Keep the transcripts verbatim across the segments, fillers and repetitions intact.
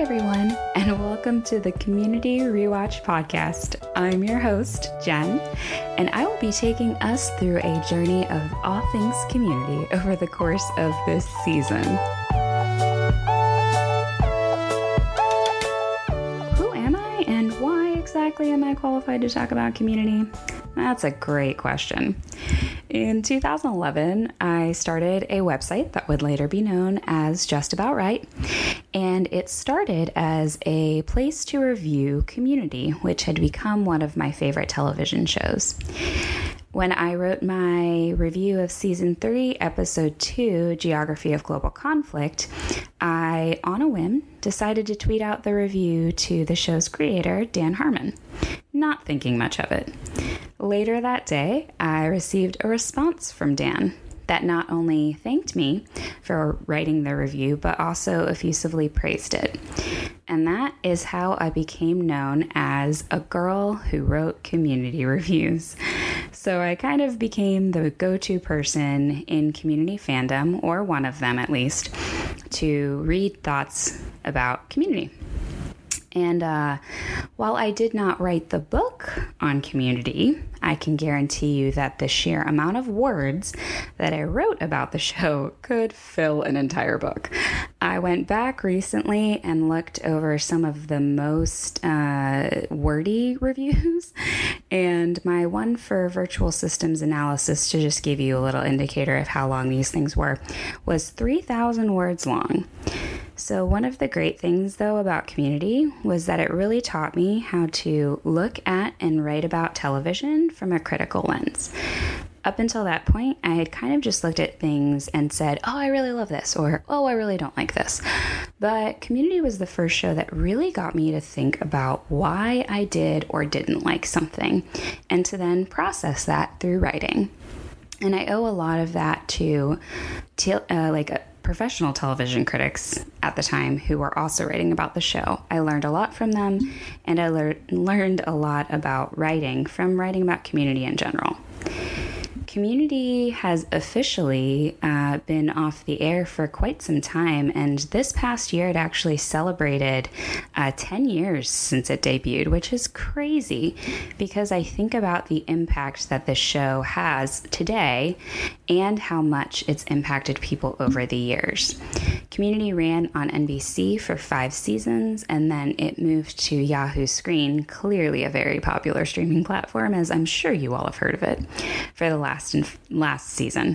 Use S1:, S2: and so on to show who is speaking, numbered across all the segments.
S1: everyone, and welcome to the Community Rewatch Podcast. I'm your host, Jen, and I will be taking us through a journey of all things community over the course of this season. Who am I, and why exactly am I qualified to talk about community? That's a great question. In two thousand eleven, I started a website that would later be known as Just About Right, and it started as a place to review Community, which had become one of my favorite television shows. When I wrote my review of Season three, Episode two, Geography of Global Conflict, I, on a whim, decided to tweet out the review to the show's creator, Dan Harmon, not thinking much of it. Later that day, I received a response from Dan that not only thanked me for writing the review, but also effusively praised it. And that is how I became known as a girl who wrote community reviews. So I kind of became the go-to person in community fandom, or one of them at least, to read thoughts about community. And uh, while I did not write the book on community, I can guarantee you that the sheer amount of words that I wrote about the show could fill an entire book. I went back recently and looked over some of the most uh, wordy reviews, and my one for virtual systems analysis, to just give you a little indicator of how long these things were, was three thousand words long. So one of the great things, though, about Community was that it really taught me how to look at and write about television from a critical lens. Up until that point, I had kind of just looked at things and said, oh, I really love this, or oh, I really don't like this. But Community was the first show that really got me to think about why I did or didn't like something, and to then process that through writing. And I owe a lot of that to, te- uh, like, a professional television critics at the time who were also writing about the show. I learned a lot from them, and I lear- learned a lot about writing from writing about community in general. Community has officially uh, been off the air for quite some time, and this past year it actually celebrated uh, ten years since it debuted, which is crazy because I think about the impact that the show has today and how much it's impacted people over the years. Community ran on N B C for five seasons, and then it moved to Yahoo Screen, clearly a very popular streaming platform, as I'm sure you all have heard of it, for the last and last season.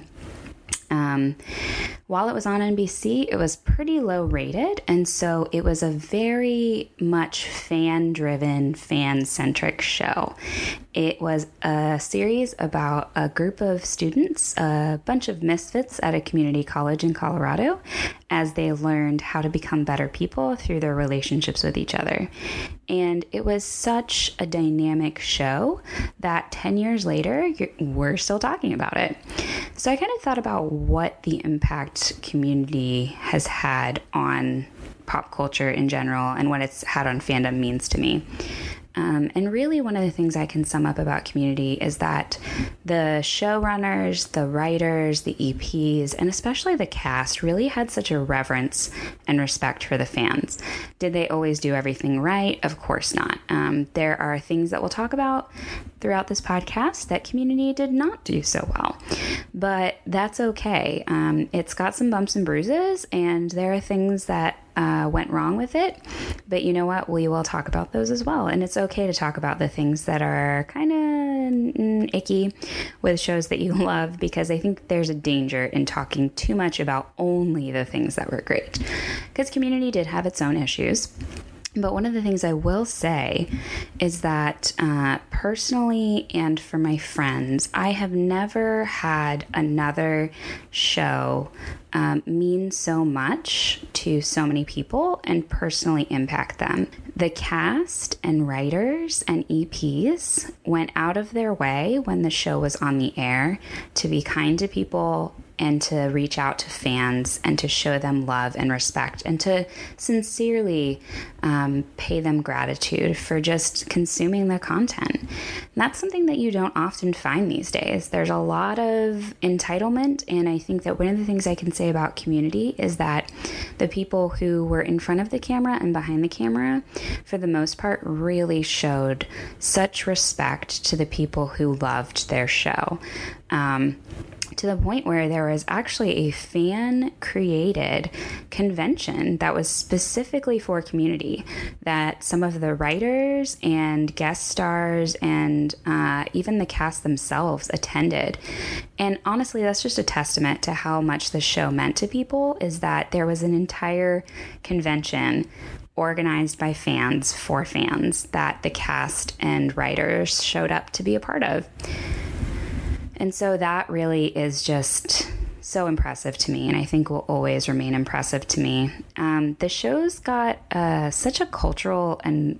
S1: Um, while it was on N B C, it was pretty low rated, and so it was a very much fan-driven, fan-centric show. It was a series about a group of students, a bunch of misfits at a community college in Colorado, as they learned how to become better people through their relationships with each other. And it was such a dynamic show that ten years later, we're still talking about it. So I kind of thought about what the impact Community has had on pop culture in general and what it's had on fandom means to me. Um, and really one of the things I can sum up about Community is that the showrunners, the writers, the E Ps, and especially the cast really had such a reverence and respect for the fans. Did they always do everything right? Of course not. Um, there are things that we'll talk about throughout this podcast that Community did not do so well. But that's okay. Um, it's got some bumps and bruises, and there are things that Uh, went wrong with it, but you know what? We will talk about those as well, and it's okay to talk about the things that are kind of mm, icky with shows that you love, because I think there's a danger in talking too much about only the things that were great, because Community did have its own issues. But one of the things I will say is that uh, personally and for my friends, I have never had another show um, mean so much to so many people and personally impact them. The cast and writers and E Ps went out of their way when the show was on the air to be kind to people, and to reach out to fans and to show them love and respect and to sincerely um, pay them gratitude for just consuming the content. And that's something that you don't often find these days. There's a lot of entitlement, and I think that one of the things I can say about Community is that the people who were in front of the camera and behind the camera, for the most part, really showed such respect to the people who loved their show. Um, to the point where there was actually a fan-created convention that was specifically for Community, that some of the writers and guest stars and uh, even the cast themselves attended. And honestly, that's just a testament to how much the show meant to people, is that there was an entire convention organized by fans for fans that the cast and writers showed up to be a part of. And so that really is just so impressive to me, and I think will always remain impressive to me. Um, the show's got uh, such a cultural and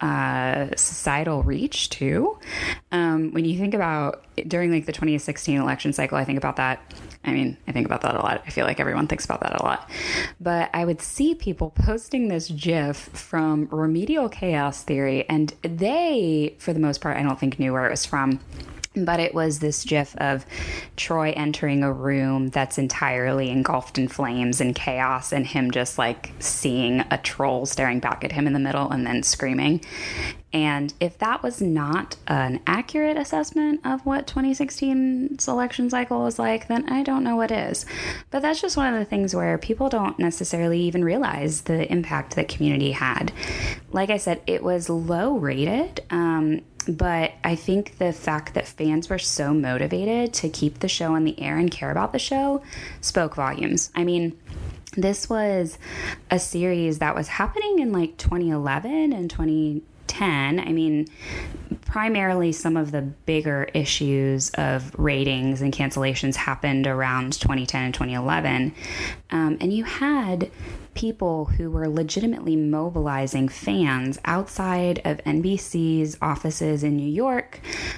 S1: uh, societal reach, too. Um, when you think about, during like the twenty sixteen election cycle, I think about that. I mean, I think about that a lot. I feel like everyone thinks about that a lot. But I would see people posting this GIF from Remedial Chaos Theory, and they, for the most part, I don't think knew where it was from. But it was this GIF of Troy entering a room that's entirely engulfed in flames and chaos, and him just like seeing a troll staring back at him in the middle and then screaming. And if that was not an accurate assessment of what twenty sixteen's election cycle was like, then I don't know what is. But that's just one of the things where people don't necessarily even realize the impact that Community had. Like I said, it was low rated, um, but I think the fact that fans were so motivated to keep the show on the air and care about the show spoke volumes. I mean, this was a series that was happening in like twenty eleven and twenty ten. I mean, primarily some of the bigger issues of ratings and cancellations happened around twenty ten and twenty eleven. Um, and you had people who were legitimately mobilizing fans outside of N B C's offices in New York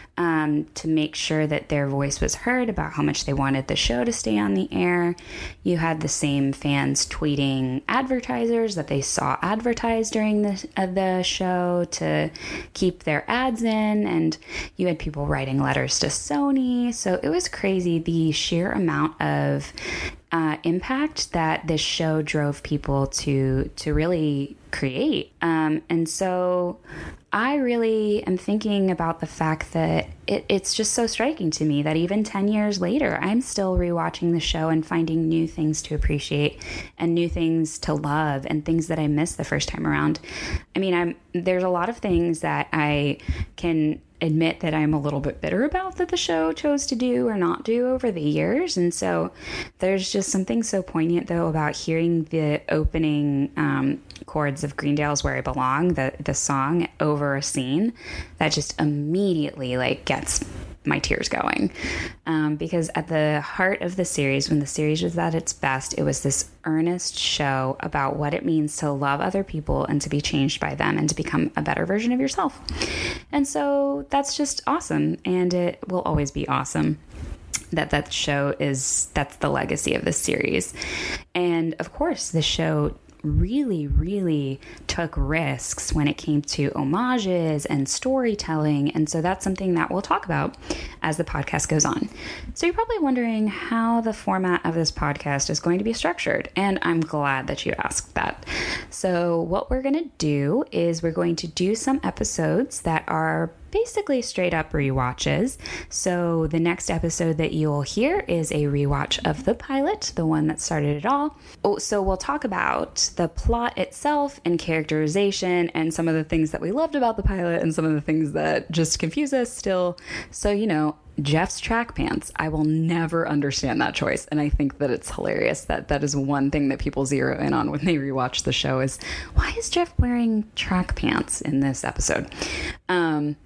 S1: um, to make sure that their voice was heard about how much they wanted the show to stay on the air. You had the same fans tweeting advertisers that they saw advertised during the, uh, the show to keep their ads in, and you had people writing letters to Sony. So it was crazy, the sheer amount of Uh, impact that this show drove people to to really create. Um, and so I really am thinking about the fact that it, it's just so striking to me that even ten years later, I'm still rewatching the show and finding new things to appreciate and new things to love and things that I missed the first time around. I mean, I'm there's a lot of things that I can admit that I'm a little bit bitter about that the show chose to do or not do over the years. And so there's just something so poignant, though, about hearing the opening um, chords of Greendale's Where I Belong, the, the song, over a scene that just immediately like gets my tears going. Um, because at the heart of the series, when the series was at its best, it was this earnest show about what it means to love other people and to be changed by them and to become a better version of yourself. And so that's just awesome. And it will always be awesome that that show is, that's the legacy of this series. And of course, the show really, really took risks when it came to homages and storytelling. And so that's something that we'll talk about as the podcast goes on. So you're probably wondering how the format of this podcast is going to be structured. And I'm glad that you asked that. So what we're going to do is we're going to do some episodes that are basically straight up rewatches. So the next episode that you'll hear is a rewatch of the pilot, the one that started it all. Oh, so we'll talk about the plot itself and characterization and some of the things that we loved about the pilot and some of the things that just confuse us still. So, you know, Jeff's track pants. I will never understand that choice. And I think that it's hilarious that that is one thing that people zero in on when they rewatch the show is, why is Jeff wearing track pants in this episode? Um,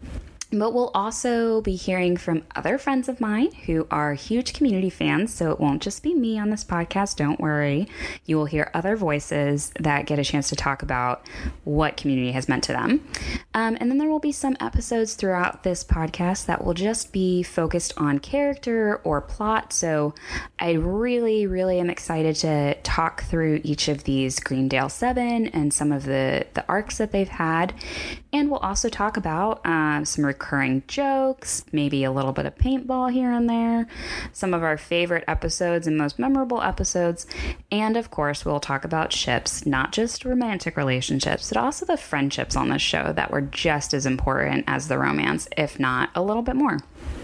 S1: But we'll also be hearing from other friends of mine who are huge Community fans, so it won't just be me on this podcast, don't worry. You will hear other voices that get a chance to talk about what Community has meant to them. Um, and then there will be some episodes throughout this podcast that will just be focused on character or plot, so I really, really am excited to talk through each of these Greendale seven and some of the, the arcs that they've had. And we'll also talk about um, some recurring jokes, maybe a little bit of paintball here and there, some of our favorite episodes and most memorable episodes, and of course we'll talk about ships, not just romantic relationships, but also the friendships on this show that were just as important as the romance, if not a little bit more.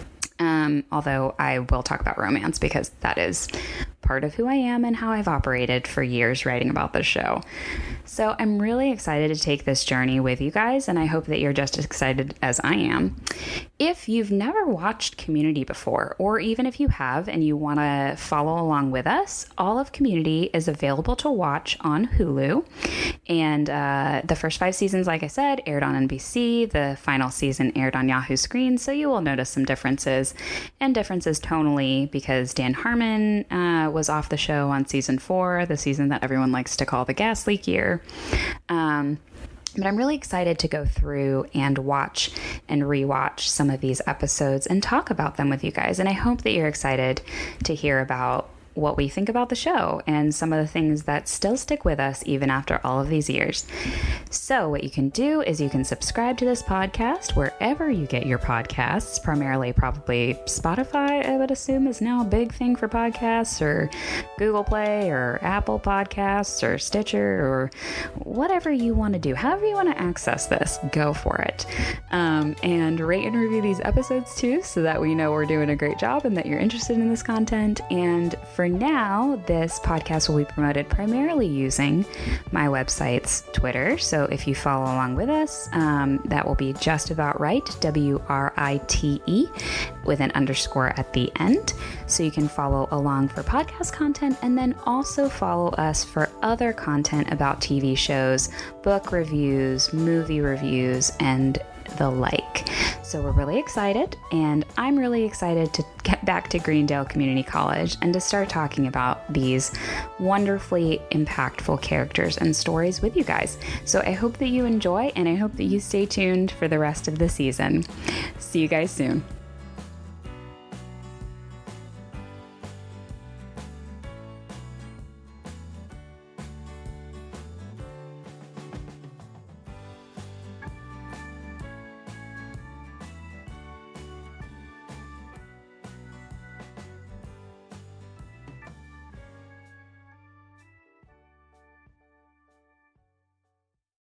S1: Um, although I will talk about romance because that is part of who I am and how I've operated for years writing about this show. So I'm really excited to take this journey with you guys, and I hope that you're just as excited as I am. If you've never watched Community before, or even if you have and you want to follow along with us, all of Community is available to watch on Hulu. And uh, the first five seasons, like I said, aired on N B C. The final season aired on Yahoo Screen, so you will notice some differences, and differences tonally because Dan Harmon uh, was off the show on season four, the season that everyone likes to call the gas leak year. Um, but I'm really excited to go through and watch and rewatch some of these episodes and talk about them with you guys. And I hope that you're excited to hear about what we think about the show and some of the things that still stick with us even after all of these years. So what you can do is you can subscribe to this podcast wherever you get your podcasts, primarily probably Spotify, I would assume, is now a big thing for podcasts, or Google Play or Apple Podcasts or Stitcher or whatever you want to do. However you want to access this, go for it. Um, and rate and review these episodes too, so that we know we're doing a great job and that you're interested in this content. And for For now, this podcast will be promoted primarily using my website's Twitter. So if you follow along with us, um, that will be Just About Right, W R I T E, with an underscore at the end. So you can follow along for podcast content, and then also follow us for other content about T V shows, book reviews, movie reviews, and the like. So we're really excited, and I'm really excited to get back to Greendale Community College and to start talking about these wonderfully impactful characters and stories with you guys. So I hope that you enjoy, and I hope that you stay tuned for the rest of the season. See you guys soon.